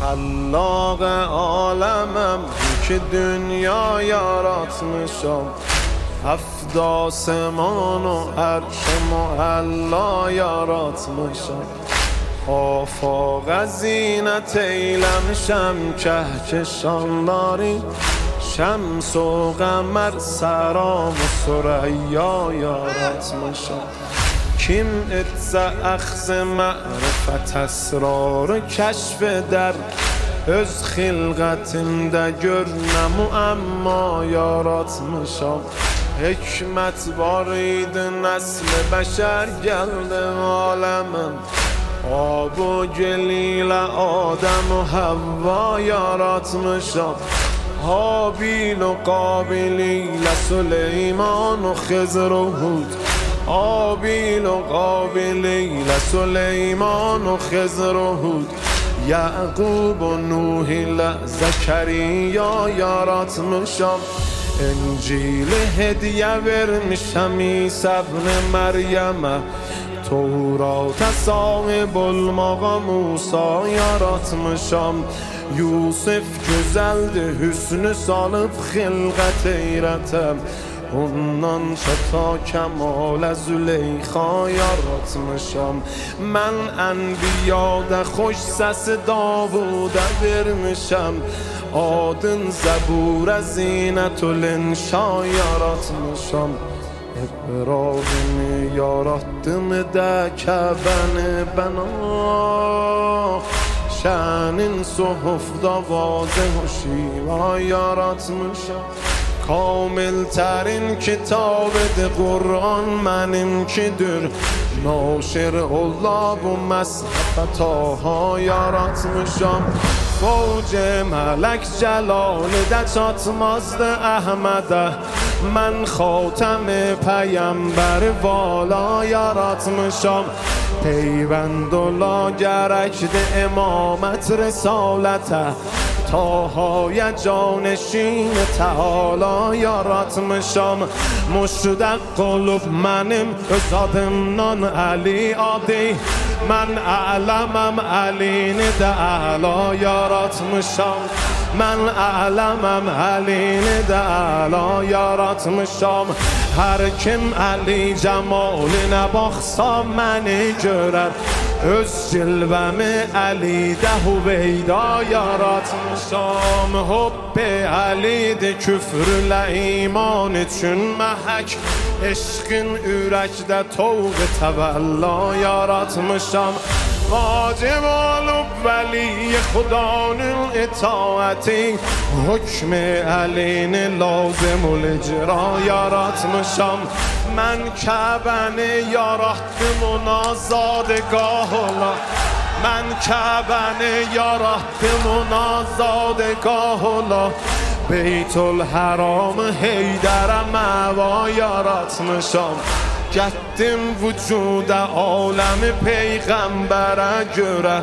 خلاق عالمم که دنیا یاراتمشم، هفت آسمان و عرش معلا یاراتمشم، آفاق زینت ایلمشم کهکشان داری، شمس و قمر سرام و ثریا یاراتمشم، کیم اتز اخذ معرفت اسرار کشف در öz xilqətimdə görünəm amma yaratmışam, hikmət var idi nəsl bəşər gəldi aləmim, ab-u gel ilə Adəm و Havva yaratmışam, Habil و قابل ilə Süleyman و Xızr و Hud، Habil و قابل ilə Süleyman و Xızr و Hud، یعقوب و نوح زکریا yaratmışam، انجیل هدیه vermişəm İsa ibn Məryəmə، Tevrat sahib olmağa Musa yaratmışam، Yusuf gözəldir hüsnü salıb xilqət eyrətəm، ondan ta kemال Züleyxa yaratmışam، mən ənbiyada xoş səsi Davuda vermişəm، adın Zəburə Zinətül-İnşa yaratmışam، İbrahimi yarattım da Kəbəni bəna، şənin suhufda vazih و şiva yaratmışam، کامل ترین کتاب قرآن منimkidir، ناشر الله و مصحف طاها yaratmışam، فوج ملک جلاله çatmazdı Əhmədə، mən xatəm پیامبر والا yaratmışam، پیوند ola gərəkdir imamət risalətə، تاهای جانشین تعالی yaratmışam، مشتق olup mənim öz adımdan Əli adi، mən ələməm Əlini də əla yaratmışam، mən ələməm Əlini də əla yaratmışam، hər kim Əli cəmalinə baxsa məni görər، öz cilvəmi Əlidə Hüveyda yaratmışam، hübb Əlidir küfrlə iman üçün məhək، eşqin ürəkdə toğ təvəlla yaratmışam، vacib olub vəli xudanın itaəti، hükm Əlini lazımul icra yaratmışam، mən Kəbəni yaratdım ona zadegah ola، mən Kəbəni yaratdım ona zadegah ola، Beytülhəramı Heydərə məva yaratmışam، getdim vücuda aləmi peyğəmbərə görə،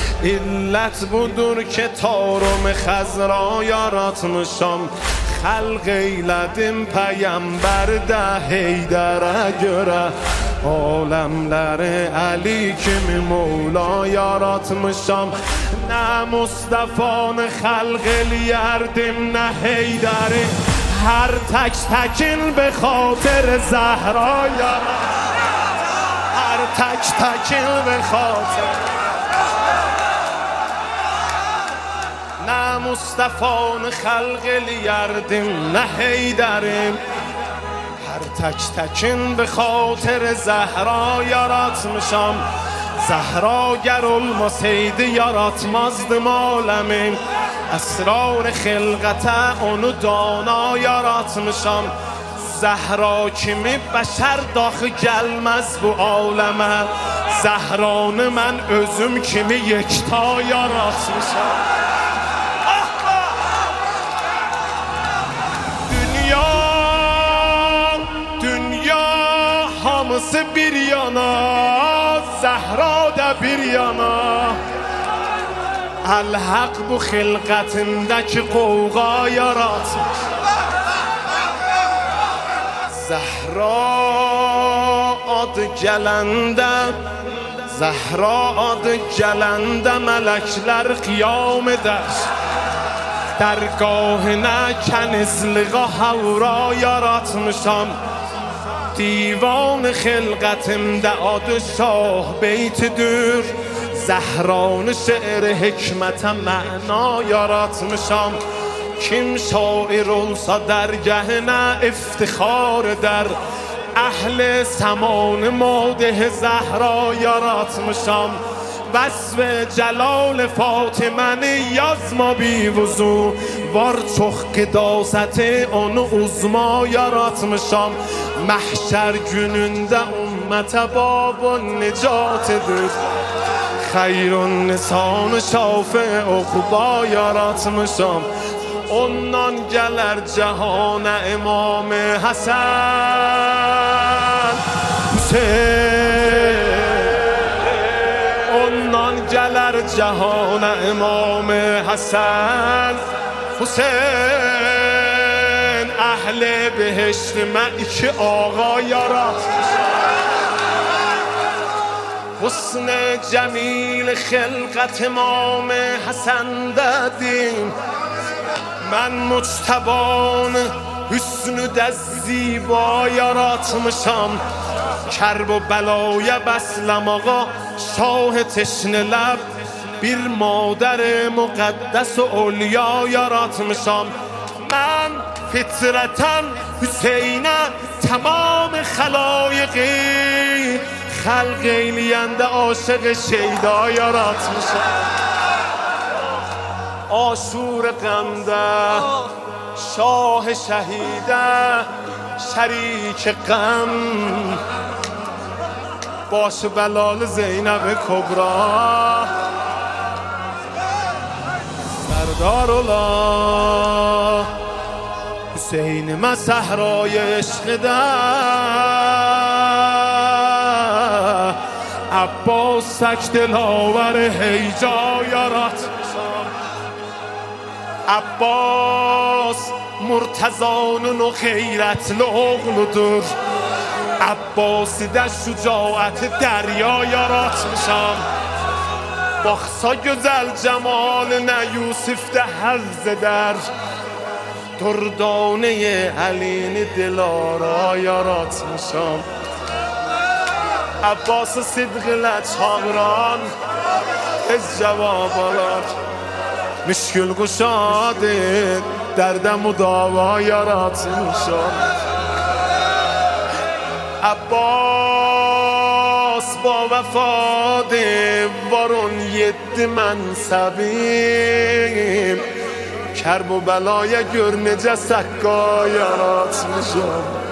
illət budur ki Tarım Xəzra yaratmışam، xəlq eylədim peyğəmbərdə Heydərə görə، aləmləri Əli kimi Mevla yaratmışam، nə Mustafa'nı xəlq eləyərdim nə Heydəri، hər tək təkin به خاطر زهرا هر تک تکین به خاطر، نه مصطفی خلق لیردیم نه حیدریم، هر تک تکین به خاطر زهرا yaratmışam، زهرا گر olmasaydı yaratmazdım aləmi، اسرار خلقته onu dana yaratmışam، زهرا kimi bəşər daxı gəlməz bu aləmə، zəhranı mən özüm kimi yekta yaratmışam، dünya hamısı bir yana، zəhra da bir yana، الحق bu xilqətindəki qovğa yaratmış، Zəhra adı gələndə Zəhra adı gələndə mələklər qiyam edər Dərgahına kənizliğa havra yaratmışam Divan xilqətimdə adı şah beytidir Zəhranı şeir hikmətə məna yaratmışam Kim şair olsa dərgəhinə iftixar edər Əhl-i səman madih Zəhra yaratmışam وصف جلال فاطمه yazma بیوزو var çox qidasət onu uzma yaratmışam Məhşər günündə ümmətə babun nicatıdır Xeyrun nisan şafi uqba yaratmışam Ondan gələr cəhana İmam Həsən Hüseyin Ondan gələr cəhana İmam Həsən Hüseyin Əhl-i behiştimə iki ağa yaratmışam Husn-i cəmil xilqət İmam Həsəndədim Mən muctəbanı hüsnü də ziba yaratmışam Kərb و بلای بسلم آقا شاه تشنه لب bir مادر مقدس و اولیا yaratmışam من فطرتن حسینم تمام خلایقی خلق ایلینده عاشق شیدا yaratmışam آشور غمده شاه شهیده شریک غم باش بلال زینب کبرا سردار الله حسین من صحرای عشق ده عباس سک دلاور هیجا yaratmışam Abbas مرتضانın o xeyrətli oğludur Abbasidə şücaət dərya yaratmışam Baxsa gözəl cəmalinə Yusifdə həzz edər Durdane əlini dilara yaratmışam Abbas sidq ilə çağıran tez cavab alar Müşkül quşadı dərdə müdava yaratmışam Abbas با وفاده وارون yedi mənsəbim Kərb و bəlaya gör necə səqqa yaratmışam